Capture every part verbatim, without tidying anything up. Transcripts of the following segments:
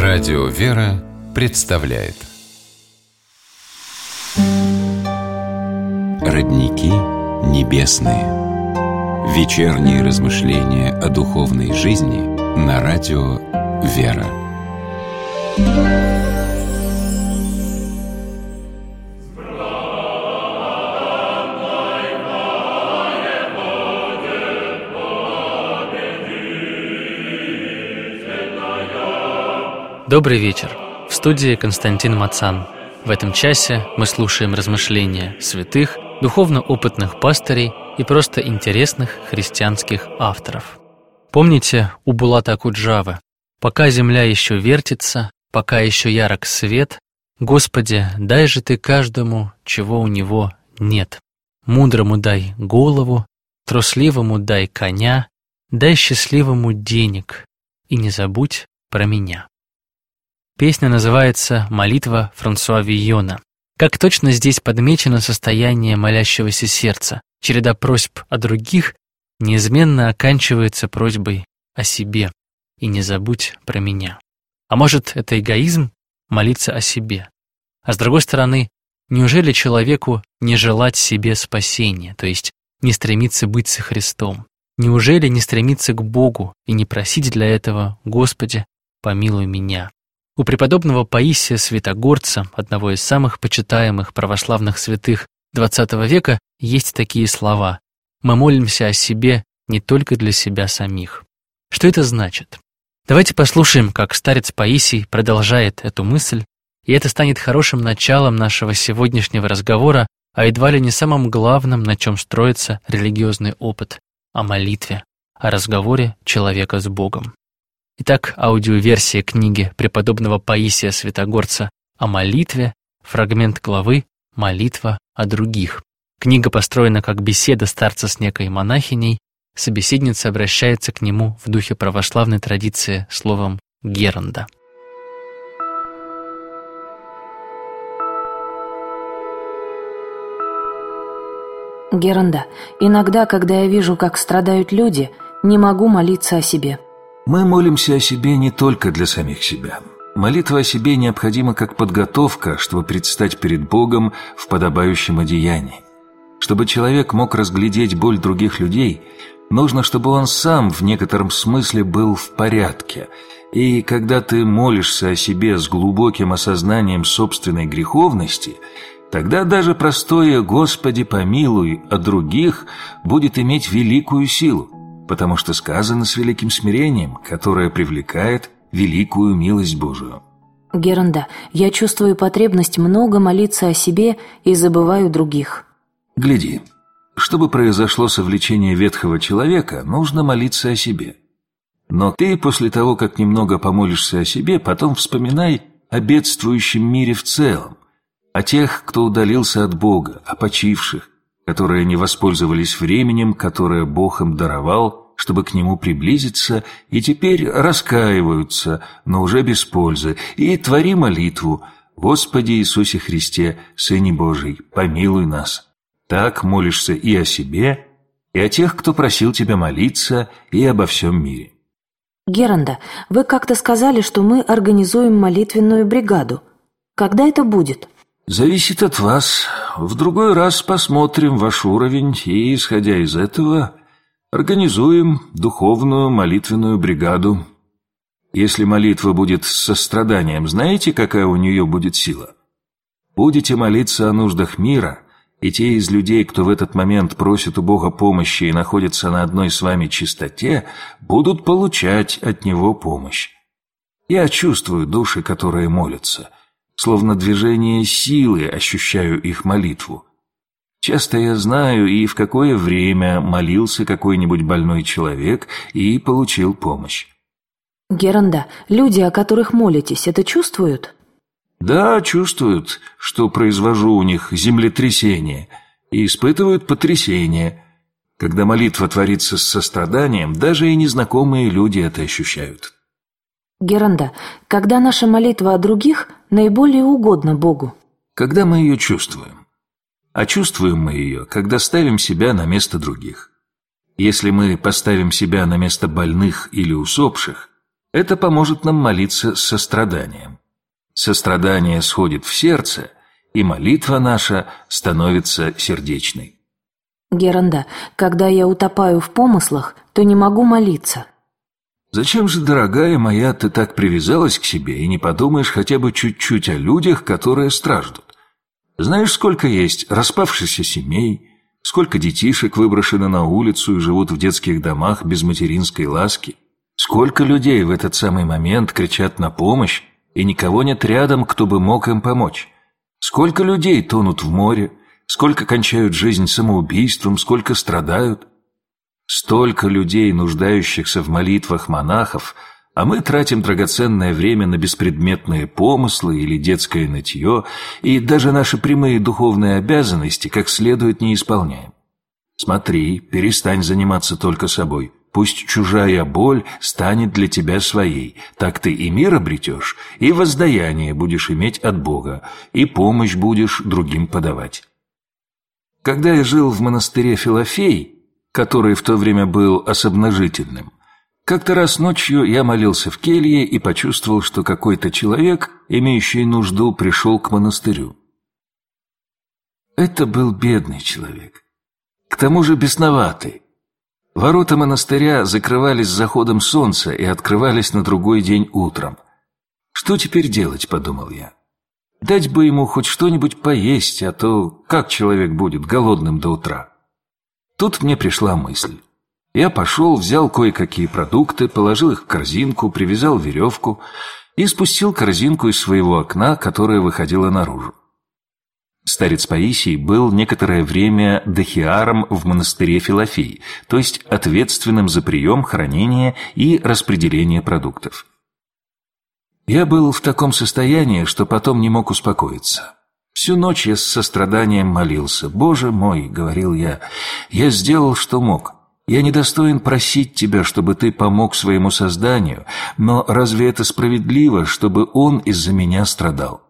Радио «Вера» представляет Родники небесные. Вечерние размышления о духовной жизни на радио «Вера». Добрый вечер. В студии Константин Мацан. В этом часе мы слушаем размышления святых, духовно опытных пастырей и просто интересных христианских авторов. Помните у Булата Акуджавы: «Пока земля еще вертится, пока еще ярок свет, Господи, дай же Ты каждому, чего у него нет. Мудрому дай голову, трусливому дай коня, дай счастливому денег, и не забудь про меня». Песня называется «Молитва Франсуа Вийона». Как точно здесь подмечено состояние молящегося сердца. Череда просьб о других неизменно оканчивается просьбой о себе. И не забудь про меня. А может, это эгоизм — молиться о себе? А с другой стороны, неужели человеку не желать себе спасения, то есть не стремиться быть со Христом? Неужели не стремиться к Богу и не просить для этого: «Господи, помилуй меня»? У преподобного Паисия Святогорца, одного из самых почитаемых православных святых двадцатого века, есть такие слова: «Мы молимся о себе не только для себя самих». Что это значит? Давайте послушаем, как старец Паисий продолжает эту мысль, и это станет хорошим началом нашего сегодняшнего разговора о едва ли не самом главном, на чем строится религиозный опыт, о молитве, о разговоре человека с Богом. Итак, аудиоверсия книги преподобного Паисия Святогорца о молитве, фрагмент главы «Молитва о других». Книга построена как беседа старца с некой монахиней, собеседница обращается к нему в духе православной традиции словом «геронда». Геронда, иногда, когда я вижу, как страдают люди, не могу молиться о себе. Мы молимся о себе не только для самих себя. Молитва о себе необходима как подготовка, чтобы предстать перед Богом в подобающем одеянии. Чтобы человек мог разглядеть боль других людей, нужно, чтобы он сам в некотором смысле был в порядке. И когда ты молишься о себе с глубоким осознанием собственной греховности, тогда даже простое «Господи, помилуй» о других будет иметь великую силу, потому что сказано с великим смирением, которое привлекает великую милость Божию. Геронда, я чувствую потребность много молиться о себе и забываю других. Гляди, чтобы произошло совлечение ветхого человека, нужно молиться о себе. Но ты после того, как немного помолишься о себе, потом вспоминай о бедствующем мире в целом, о тех, кто удалился от Бога, о почивших, которые не воспользовались временем, которое Бог им даровал, чтобы к Нему приблизиться, и теперь раскаиваются, но уже без пользы, и твори молитву: «Господи Иисусе Христе, Сыне Божий, помилуй нас». Так молишься и о себе, и о тех, кто просил тебя молиться, и обо всем мире. Геронда, вы как-то сказали, что мы организуем молитвенную бригаду. Когда это будет? Зависит от вас. В другой раз посмотрим ваш уровень и, исходя из этого, организуем духовную молитвенную бригаду. Если молитва будет с состраданием, знаете, какая у нее будет сила? Будете молиться о нуждах мира, и те из людей, кто в этот момент просит у Бога помощи и находятся на одной с вами чистоте, будут получать от Него помощь. Я чувствую души, которые молятся. Словно движение силы ощущаю их молитву. Часто я знаю, и в какое время молился какой-нибудь больной человек и получил помощь. Геронда, люди, о которых молитесь, это чувствуют? Да, чувствуют, что произвожу у них землетрясение, и испытывают потрясение. Когда молитва творится с состраданием, даже и незнакомые люди это ощущают. Геронда, когда наша молитва о других наиболее угодна Богу? Когда мы ее чувствуем. А чувствуем мы ее, когда ставим себя на место других. Если мы поставим себя на место больных или усопших, Это поможет нам молиться с состраданием. Сострадание сходит в сердце, и молитва наша становится сердечной. Геранда, когда я утопаю в помыслах, то не могу молиться. Зачем же, дорогая моя, ты так привязалась к себе и не подумаешь хотя бы чуть-чуть о людях, которые страждут? Знаешь, сколько есть распавшихся семей, сколько детишек выброшено на улицу и живут в детских домах без материнской ласки? Сколько людей в этот самый момент кричат на помощь, и никого нет рядом, кто бы мог им помочь? Сколько людей тонут в море, сколько кончают жизнь самоубийством, сколько страдают? Столько людей, нуждающихся в молитвах монахов, а мы тратим драгоценное время на беспредметные помыслы или детское нытье, и даже наши прямые духовные обязанности как следует не исполняем. Смотри, перестань заниматься только собой. Пусть чужая боль станет для тебя своей. Так ты и мир обретешь, и воздаяние будешь иметь от Бога, и помощь будешь другим подавать. Когда я жил в монастыре Филофей, который в то время был особножительным, как-то раз ночью я молился в келье и почувствовал, что какой-то человек, имеющий нужду, пришел к монастырю. Это был бедный человек, к тому же бесноватый. Ворота монастыря закрывались с заходом солнца и открывались на другой день утром. «Что теперь делать?» – подумал я. «Дать бы ему хоть что-нибудь поесть, а то как человек будет голодным до утра?» Тут мне пришла мысль. Я пошел, взял кое-какие продукты, положил их в корзинку, привязал веревку и спустил корзинку из своего окна, которое выходило наружу. Старец Паисий был некоторое время дохиаром в монастыре Филофей, то есть ответственным за прием, хранение и распределение продуктов. Я был в таком состоянии, что потом не мог успокоиться. Всю ночь я с состраданием молился. «Боже мой», — говорил я, — «я сделал, что мог. Я недостоин просить Тебя, чтобы Ты помог своему созданию, но разве это справедливо, чтобы он из-за меня страдал?»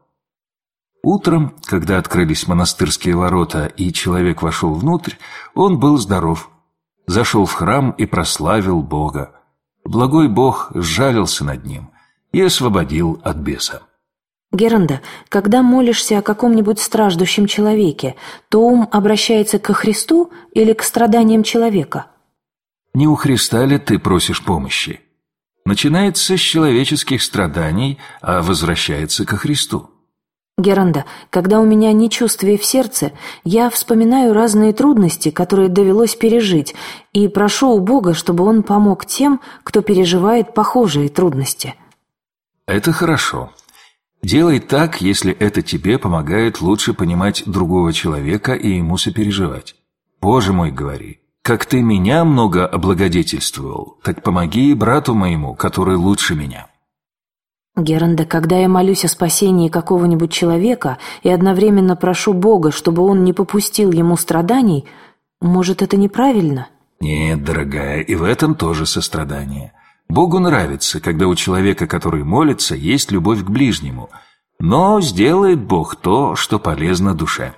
Утром, когда открылись монастырские ворота и человек вошел внутрь, он был здоров. Зашел в храм и прославил Бога. Благой Бог сжалился над ним и освободил от беса. Геранда, когда молишься о каком-нибудь страждущем человеке, то ум обращается ко Христу или к страданиям человека? Не у Христа ли ты просишь помощи? Начинается с человеческих страданий, а возвращается ко Христу. Геранда, когда у меня нечувствие в сердце, я вспоминаю разные трудности, которые довелось пережить, и прошу у Бога, чтобы Он помог тем, кто переживает похожие трудности. Это хорошо. Делай так, если это тебе помогает лучше понимать другого человека и ему сопереживать. «Боже мой, — говори, — как ты меня много облагодетельствовал, так помоги и брату моему, который лучше меня». Геранда, когда я молюсь о спасении какого-нибудь человека и одновременно прошу Бога, чтобы он не попустил ему страданий, может, это неправильно? Нет, дорогая, и в этом тоже сострадание. Богу нравится, когда у человека, который молится, есть любовь к ближнему, но сделает Бог то, что полезно душе.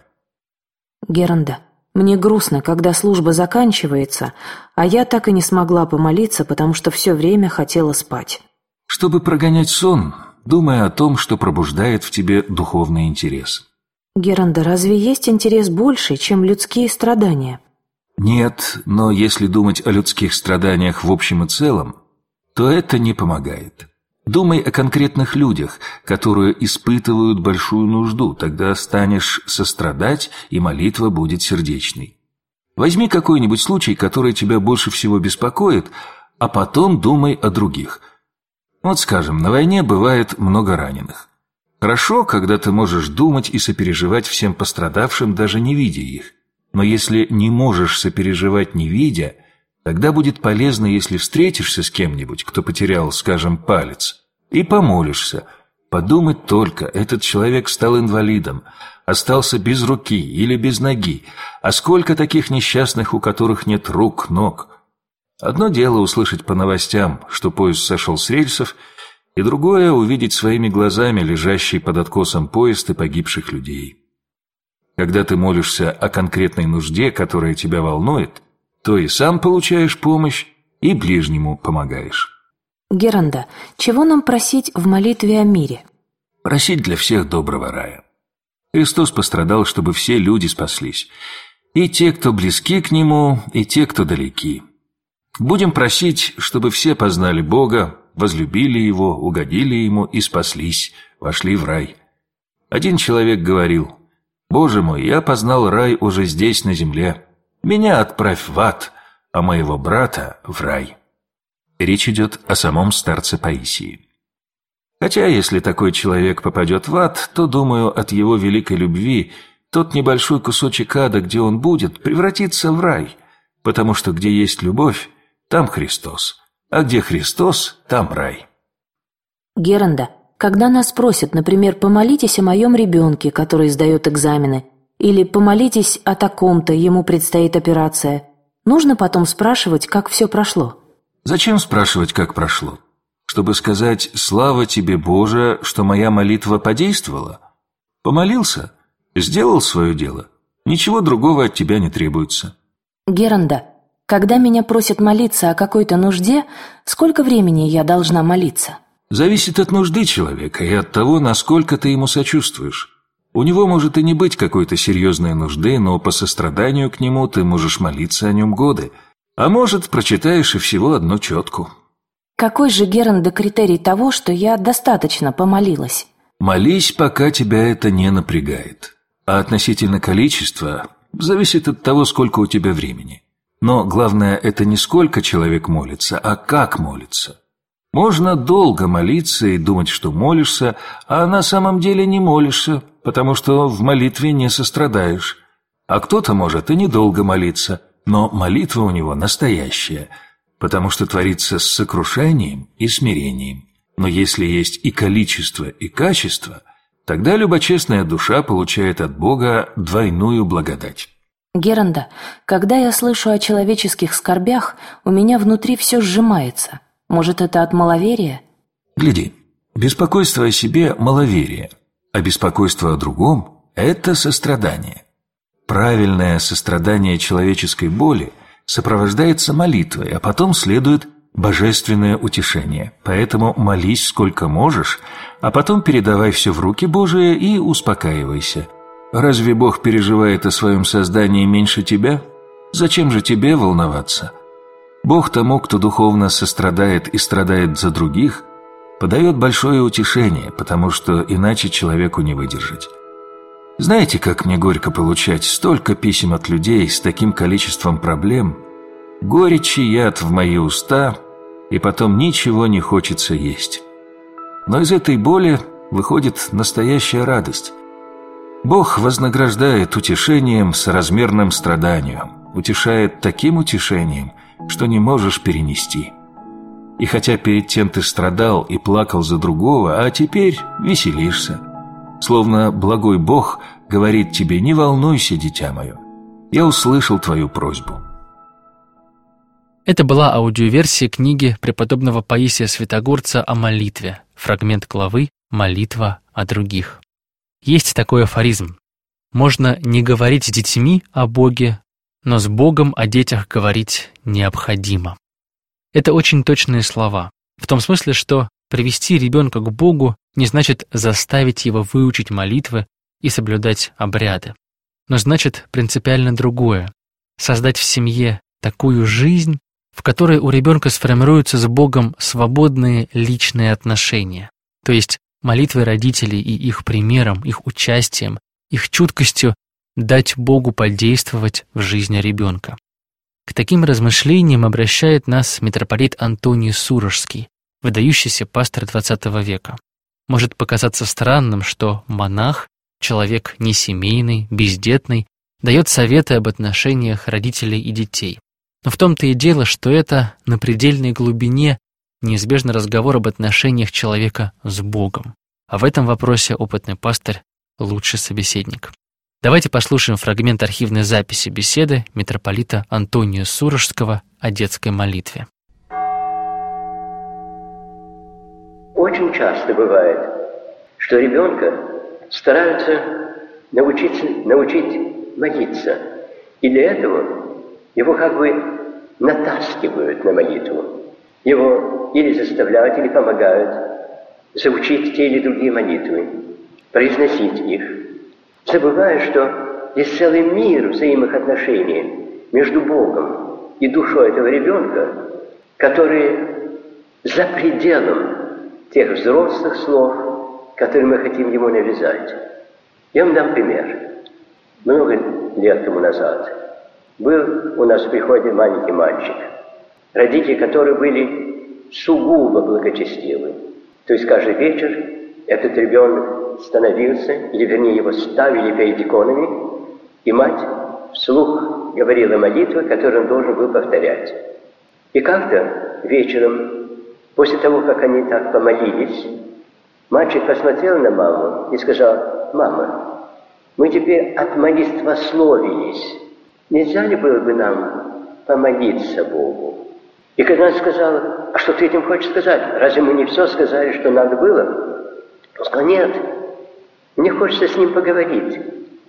Геранда, мне грустно, когда служба заканчивается, а я так и не смогла помолиться, потому что все время хотела спать. Чтобы прогонять сон, думай о том, что пробуждает в тебе духовный интерес. Геранда, разве есть интерес больший, чем людские страдания? Нет, но если думать о людских страданиях в общем и целом, то это не помогает. Думай о конкретных людях, которые испытывают большую нужду, тогда станешь сострадать, и молитва будет сердечной. Возьми какой-нибудь случай, который тебя больше всего беспокоит, а потом думай о других. Вот, скажем, на войне бывает много раненых. Хорошо, когда ты можешь думать и сопереживать всем пострадавшим, даже не видя их. Но если не можешь сопереживать, не видя, тогда будет полезно, если встретишься с кем-нибудь, кто потерял, скажем, палец, и помолишься. Подумать только, этот человек стал инвалидом, остался без руки или без ноги, а сколько таких несчастных, у которых нет рук, ног. Одно дело услышать по новостям, что поезд сошел с рельсов, и другое — увидеть своими глазами лежащий под откосом поезд и погибших людей. Когда ты молишься о конкретной нужде, которая тебя волнует, то и сам получаешь помощь, и ближнему помогаешь. Геранда, чего нам просить в молитве о мире? Просить для всех доброго рая. Христос пострадал, чтобы все люди спаслись. И те, кто близки к Нему, и те, кто далеки. Будем просить, чтобы все познали Бога, возлюбили Его, угодили Ему и спаслись, вошли в рай. Один человек говорил: «Боже мой, я познал рай уже здесь, на земле. Меня отправь в ад, а моего брата в рай». Речь идет о самом старце Паисии. Хотя, если такой человек попадет в ад, то, думаю, от его великой любви тот небольшой кусочек ада, где он будет, превратится в рай, потому что где есть любовь, там Христос, а где Христос, там рай. Геранда, когда нас просят, например, помолитесь о моем ребенке, который сдает экзамены, или помолитесь о таком-то, ему предстоит операция, нужно потом спрашивать, как все прошло? Зачем спрашивать, как прошло? Чтобы сказать: «Слава тебе, Боже, что моя молитва подействовала». Помолился, сделал свое дело, ничего другого от тебя не требуется. Геранда, когда меня просят молиться о какой-то нужде, сколько времени я должна молиться? Зависит от нужды человека и от того, насколько ты ему сочувствуешь. У него может и не быть какой-то серьезной нужды, но по состраданию к нему ты можешь молиться о нем годы, а может, прочитаешь и всего одну четку. Какой же, Геранда, критерий того, что я достаточно помолилась? Молись, пока тебя это не напрягает. А относительно количества зависит от того, сколько у тебя времени. Но главное, это не сколько человек молится, а как молится. Можно долго молиться и думать, что молишься, а на самом деле не молишься, потому что в молитве не сострадаешь. А кто-то может и недолго молиться, но молитва у него настоящая, потому что творится с сокрушением и смирением. Но если есть и количество, и качество, тогда любочестная душа получает от Бога двойную благодать. Геранда, когда я слышу о человеческих скорбях, у меня внутри все сжимается. Может, это от маловерия? Гляди, беспокойство о себе – маловерие, а беспокойство о другом – это сострадание. Правильное сострадание человеческой боли сопровождается молитвой, а потом следует божественное утешение. Поэтому молись сколько можешь, а потом передавай все в руки Божии и успокаивайся. Разве Бог переживает о своем создании меньше тебя? Зачем же тебе волноваться? Бог тому, кто духовно сострадает и страдает за других, подает большое утешение, потому что иначе человеку не выдержать. Знаете, как мне горько получать столько писем от людей с таким количеством проблем? Горечь и яд в мои уста, и потом ничего не хочется есть. Но из этой боли выходит настоящая радость. Бог вознаграждает утешением соразмерным страданию, утешает таким утешением, что не можешь перенести. И хотя перед тем ты страдал и плакал за другого, а теперь веселишься. Словно благой Бог говорит тебе: не волнуйся, дитя мое, я услышал твою просьбу. Это была аудиоверсия книги преподобного Паисия Святогорца о молитве, фрагмент главы «Молитва о других». Есть такой афоризм: можно не говорить с детьми о Боге, но с Богом о детях говорить необходимо. Это очень точные слова, в том смысле, что привести ребенка к Богу не значит заставить его выучить молитвы и соблюдать обряды, но значит принципиально другое – создать в семье такую жизнь, в которой у ребенка сформируются с Богом свободные личные отношения, то есть молитвы родителей и их примером, их участием, их чуткостью дать Богу подействовать в жизни ребенка. К таким размышлениям обращает нас митрополит Антоний Сурожский, выдающийся пастор двадцатого века. Может показаться странным, что монах, человек несемейный, бездетный, дает советы об отношениях родителей и детей. Но в том-то и дело, что это на предельной глубине неизбежный разговор об отношениях человека с Богом. А в этом вопросе опытный пастырь – лучший собеседник. Давайте послушаем фрагмент архивной записи беседы митрополита Антония Сурожского о детской молитве. Очень часто бывает, что ребенка стараются научиться, научить молиться, и для этого его как бы натаскивают на молитву. его или заставляют, или помогают заучить те или другие молитвы, произносить их, забывая, что есть целый мир взаимных отношений между Богом и душой этого ребенка, которые за пределом тех взрослых слов, которые мы хотим ему навязать. Я вам дам пример. Много лет тому назад был у нас в приходе маленький мальчик, родители которых были сугубо благочестивы. То есть каждый вечер этот ребенок становился, или вернее его ставили перед иконами, и мать вслух говорила молитвы, которые он должен был повторять. И как-то вечером, после того, как они так помолились, мальчик посмотрел на маму и сказал: «Мама, мы теперь отмолитвословились. Нельзя ли было бы нам помолиться Богу?» И когда она сказала: «А что ты этим хочешь сказать? Разве мы не все сказали, что надо было?» Он сказал: «Нет, мне хочется с ним поговорить,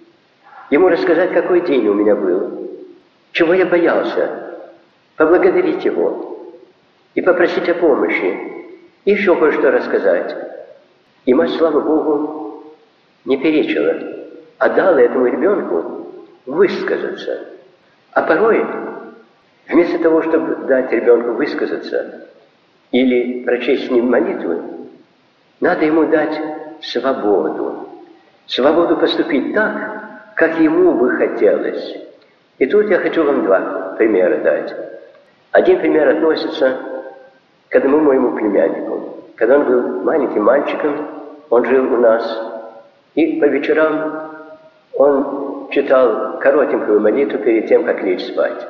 ему рассказать, какой день у меня был, чего я боялся, поблагодарить его и попросить о помощи, и еще кое-что рассказать». И мать, слава Богу, не перечила, а дала этому ребенку высказаться. А порой, вместо того, чтобы дать ребенку высказаться или прочесть с ним молитвы, надо ему дать свободу. Свободу поступить так, как ему бы хотелось. И тут я хочу вам два примера дать. Один пример относится к одному моему племяннику. Когда он был маленьким мальчиком, он жил у нас, и по вечерам он читал коротенькую молитву перед тем, как лечь спать.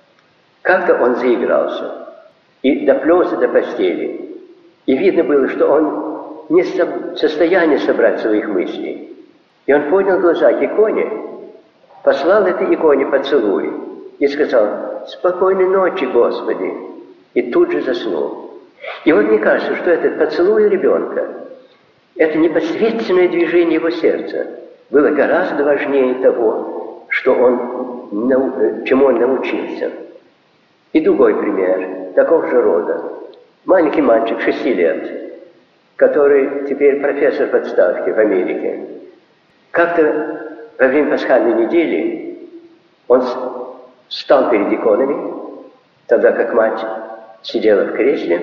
Как-то он заигрался и доплелся до постели. И видно было, что он не в состоянии собрать своих мыслей. И он поднял глаза к иконе, послал этой иконе поцелуй и сказал: «Спокойной ночи, Господи!» И тут же заснул. И вот мне кажется, что этот поцелуй ребенка, это непосредственное движение его сердца, было гораздо важнее того, что он, чему он научился. И другой пример, такого же рода. Маленький мальчик шести лет, который теперь профессор в отставке в Америке. Как-то во время пасхальной недели он встал перед иконами, тогда как мать сидела в кресле,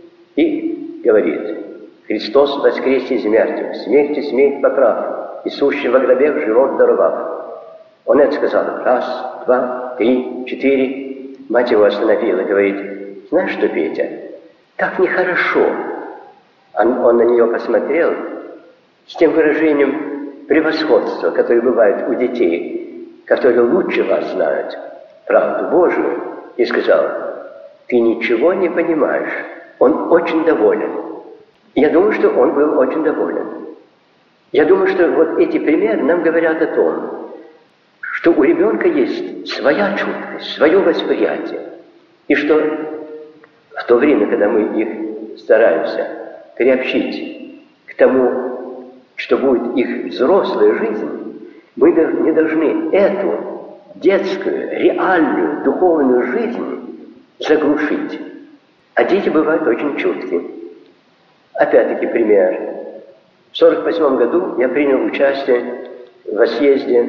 и говорит: «Христос воскресе из мертвых, смертью смерть поправ, и сущий во гробе живот даровав». Он это сказал раз, два, три, четыре. Мать его остановила, говорит: «Знаешь что, Петя, так нехорошо». Он, он на нее посмотрел с тем выражением превосходства, которое бывает у детей, которые лучше вас знают правду Божию, и сказал: «Ты ничего не понимаешь». Он очень доволен. Я думаю, что он был очень доволен. Я думаю, что вот эти примеры нам говорят о том, что у ребенка есть своя чуткость, свое восприятие. И что в то время, когда мы их стараемся приобщить к тому, что будет их взрослая жизнь, мы не должны эту детскую, реальную, духовную жизнь заглушить. А дети бывают очень чуткие. Опять-таки пример. В сорок восьмом году я принял участие в съезде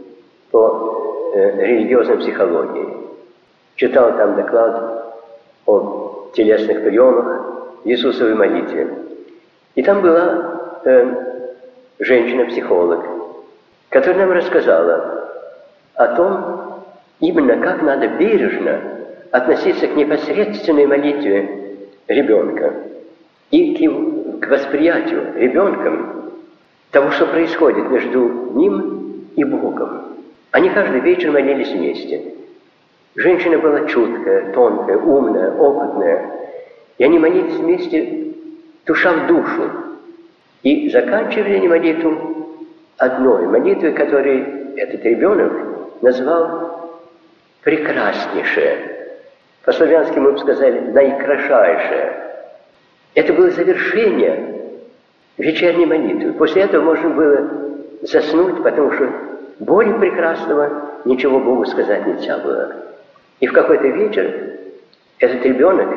по э, религиозной психологии. Читал там доклад о телесных приемах Иисусовой молитве. И там была э, женщина-психолог, которая нам рассказала о том, именно как надо бережно относиться к непосредственной молитве ребенка и к, к восприятию ребенком того, что происходит между ним и Богом. Они каждый вечер молились вместе. Женщина была чуткая, тонкая, умная, опытная. И они молились вместе, душа в душу. И заканчивали они молитву одной молитвой, которую этот ребенок назвал «прекраснейшая». По-славянски мы бы сказали «наикрашайшее». Это было завершение вечерней молитвы. После этого можно было заснуть, потому что более прекрасного ничего Богу сказать нельзя было. И в какой-то вечер этот ребенок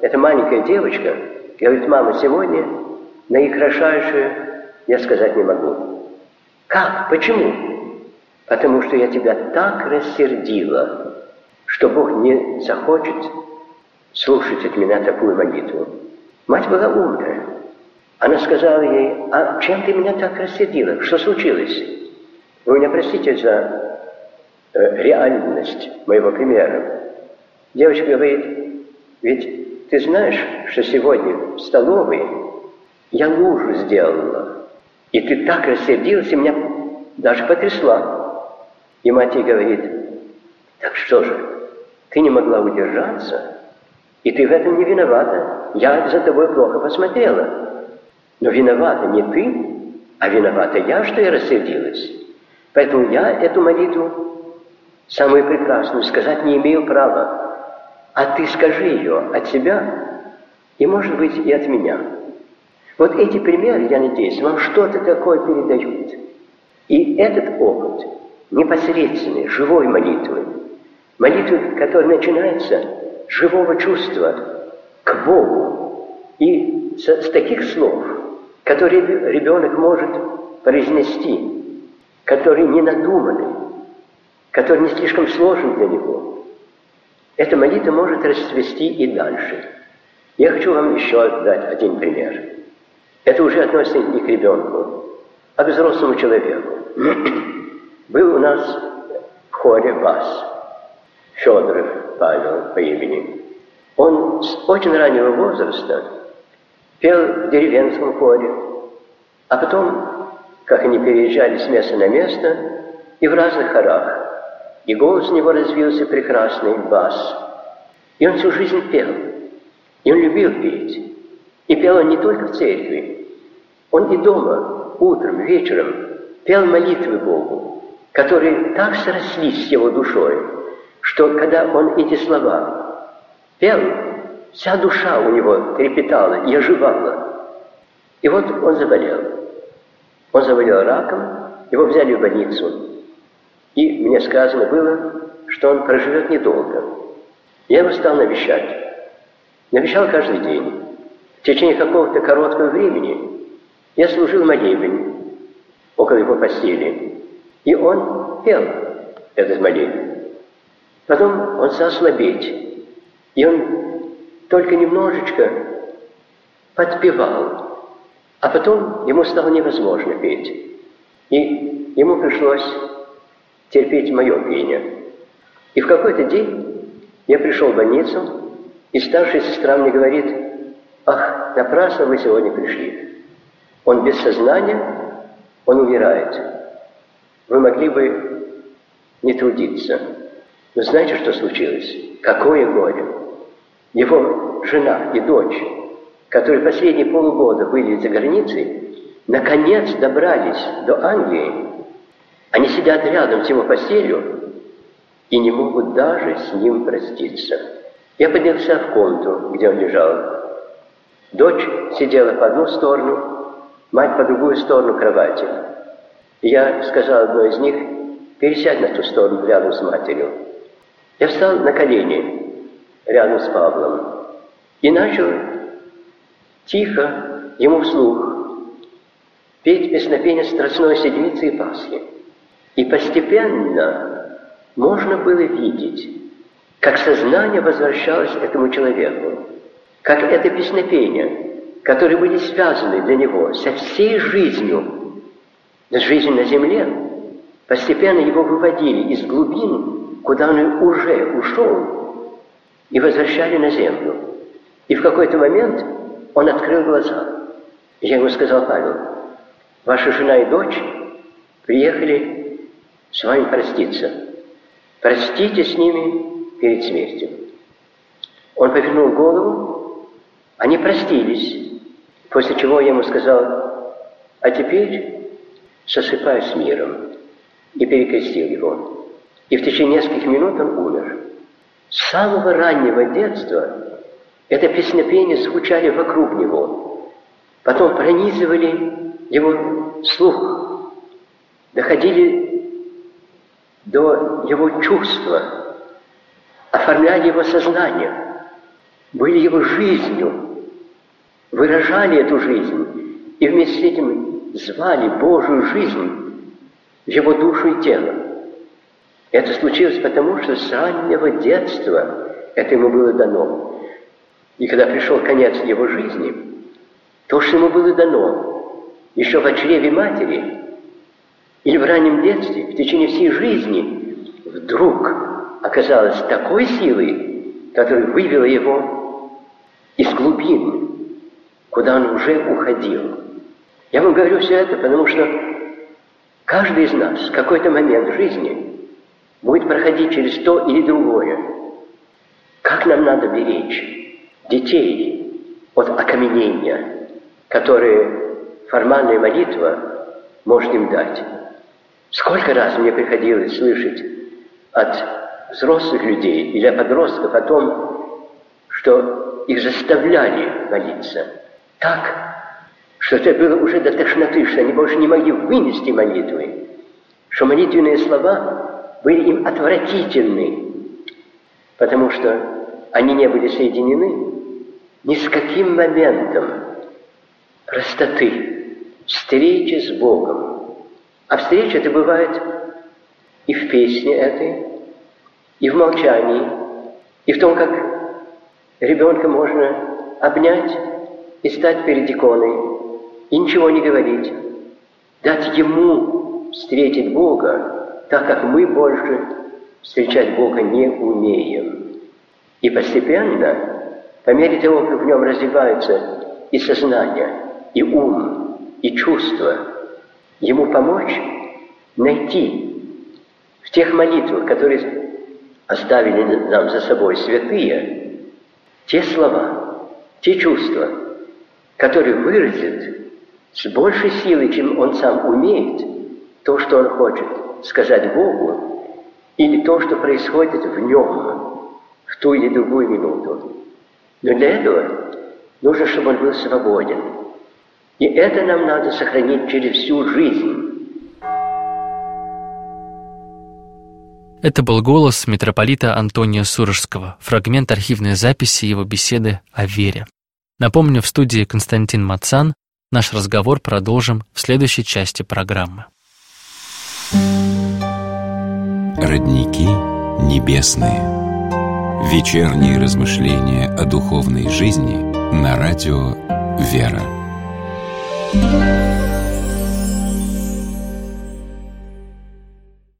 эта маленькая девочка говорит: мама, сегодня наикрашайшее я сказать не могу. Как? Почему? Потому что я тебя так рассердила, что Бог не захочет слушать от меня такую молитву. Мать была умная. Она сказала ей: а чем ты меня так рассердила? Что случилось? Вы меня простите за э, реальность моего примера. Девочка говорит: ведь ты знаешь, что сегодня в столовой я лужу сделала, и ты так рассердилась, и меня даже потрясла. И мать ей говорит: так что же, ты не могла удержаться, и ты в этом не виновата. Я за тобой плохо посмотрела. Но виновата не ты, а виновата я, что я рассердилась. Поэтому я эту молитву, самую прекрасную, сказать не имею права. А ты скажи ее от себя и, может быть, и от меня. Вот эти примеры, я надеюсь, вам что-то такое передают. И этот опыт непосредственной, живой молитвы, молитвы, которая начинается с живого чувства к Богу и с, с таких слов, которые ребенок может произнести, которые не надуманы, которые не слишком сложны для него. Эта молитва может расцвести и дальше. Я хочу вам еще дать один пример. Это уже относится не к ребенку, а к взрослому человеку. Был у нас в хоре бас Федоров Павел по имени. Он с очень раннего возраста пел в деревенском хоре, а потом, как они переезжали с места на место, и в разных хорах. И голос у него развился прекрасный, бас. И он всю жизнь пел. И он любил петь. И пел он не только в церкви. Он и дома, утром, вечером пел молитвы Богу, которые так срослись с его душой, что когда он эти слова пел, вся душа у него трепетала и оживала. И вот он заболел. Он заболел раком, его взяли в больницу. И мне сказано было, что он проживет недолго. Я его стал навещать. Навещал каждый день. В течение какого-то короткого времени я служил молебен около его постели. И он пел этот молебен. Потом он стал слабеть. И он только немножечко подпевал. А потом ему стало невозможно петь. И ему пришлось терпеть мое пение. И в какой-то день я пришел в больницу, и старшая сестра мне говорит: ах, напрасно вы сегодня пришли. Он без сознания, он умирает. Вы могли бы не трудиться. Но знаете, что случилось? Какое горе! Его жена и дочь, которые последние полгода были за границей, наконец добрались до Англии. Они сидят рядом с его постелью и не могут даже с ним проститься. Я поднялся в комнату, где он лежал. Дочь сидела по одну сторону, мать по другую сторону кровати. И я сказал одной из них: пересядь на ту сторону рядом с матерью. Я встал на колени рядом с Павлом и начал тихо ему вслух петь песнопение Страстной Седмицы и Пасхи. И постепенно можно было видеть, как сознание возвращалось этому человеку, как это песнопение, которые были связаны для него со всей жизнью, с жизнью на земле, постепенно его выводили из глубин, куда он уже ушел, и возвращали на землю. И в какой-то момент он открыл глаза. Я ему сказал: Павел, ваша жена и дочь приехали с вами проститься. Простите с ними перед смертью. Он повернул голову, они простились, после чего я ему сказал: а теперь сосыпай с миром, и перекрестил его. И в течение нескольких минут он умер. С самого раннего детства это песнопение звучали вокруг него, потом пронизывали его слух, доходили до его чувства, оформляли его сознание. были его жизнью, выражали эту жизнь и вместе с этим звали Божию жизнь в его душу и тело. Это случилось потому, что с раннего детства это ему было дано. И когда пришел конец его жизни, то, что ему было дано еще в чреве матери или в раннем детстве, в течение всей жизни, вдруг оказалось такой силой, которая вывела его из глубин, куда он уже уходил. Я вам говорю все это, потому что каждый из нас в какой-то момент в жизни будет проходить через то или другое. Как нам надо беречь детей от окаменения, которые формальная молитва может им дать? Сколько раз мне приходилось слышать от взрослых людей или от подростков о том, что их заставляли молиться так, что это было уже до тошноты, что они больше не могли вынести молитвы, что молитвенные слова были им отвратительны, потому что они не были соединены ни с каким моментом простоты, встречи с Богом. А встреча это бывает и в песне этой, и в молчании, и в том, как ребенка можно обнять и стать перед иконой, и ничего не говорить, дать ему встретить Бога, так как мы больше встречать Бога не умеем. И постепенно, по мере того, как в нем развиваются и сознание, и ум, и чувства, ему помочь найти в тех молитвах, которые оставили нам за собой святые, те слова, те чувства, которые выразят с большей силой, чем он сам умеет, то, что он хочет сказать Богу, или то, что происходит в нем в ту или другую минуту. Но для этого нужно, чтобы он был свободен. И это нам надо сохранить через всю жизнь. Это был голос митрополита Антония Сурожского, фрагмент архивной записи его беседы о вере. Напомню, в студии Константин Мацан. Наш разговор продолжим в следующей части программы. Родники небесные. Вечерние размышления о духовной жизни на радио «Вера».